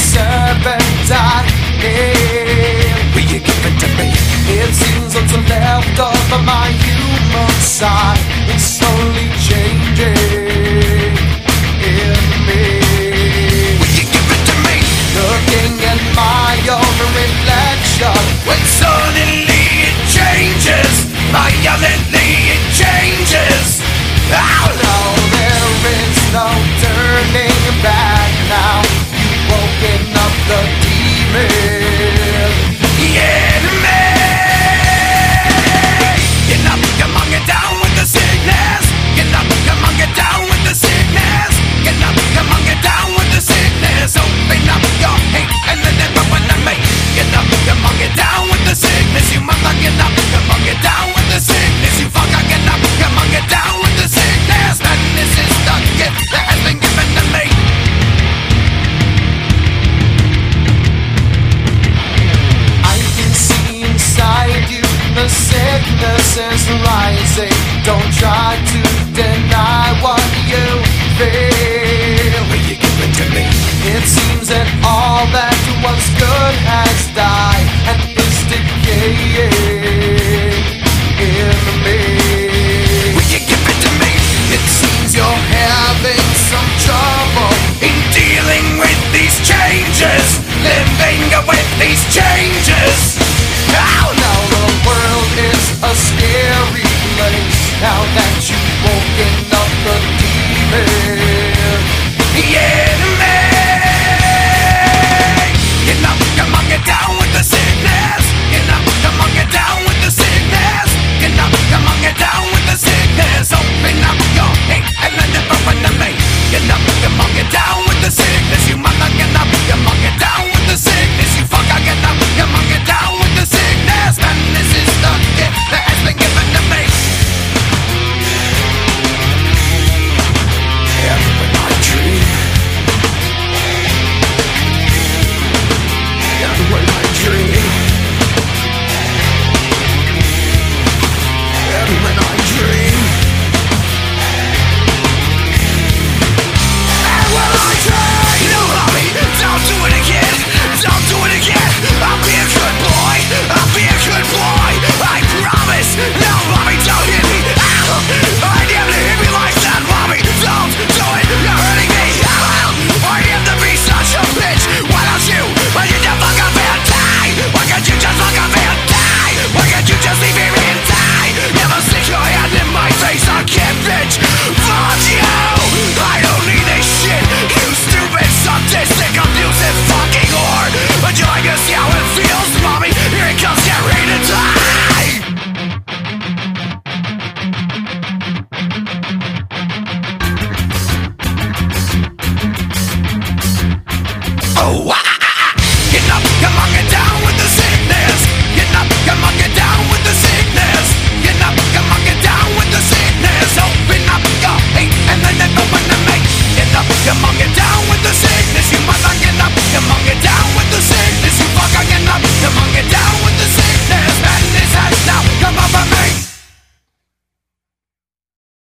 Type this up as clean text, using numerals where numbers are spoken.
serpentine. Will you give it to me? It seems what's left of my human side is slowly changing in me. Will you give it to me? Looking at my own reflection, when suddenly it changes, violently it changes. Oh no, there is no turning back now. You've woken up the demon in me. Get up, come on, get down with the sickness. Get up, come on, get down with the sickness. Get up, come on, get down with the sickness. Open up your hate and let everyone to me. Get up, come on, get down with the sickness. You mother, get up, come on, get down with the sickness. You fucker, get up, come on, get down with the sickness. And this is the gift that has been given to me. I can see inside you the sickness is rising. Don't try to deny what you feel. Will you give it to me? It seems that all that was good has died and is decaying in me. Will you give it to me? It seems you're having some trouble in dealing with these changes, living with these changes. Oh, now the world is a scary place now that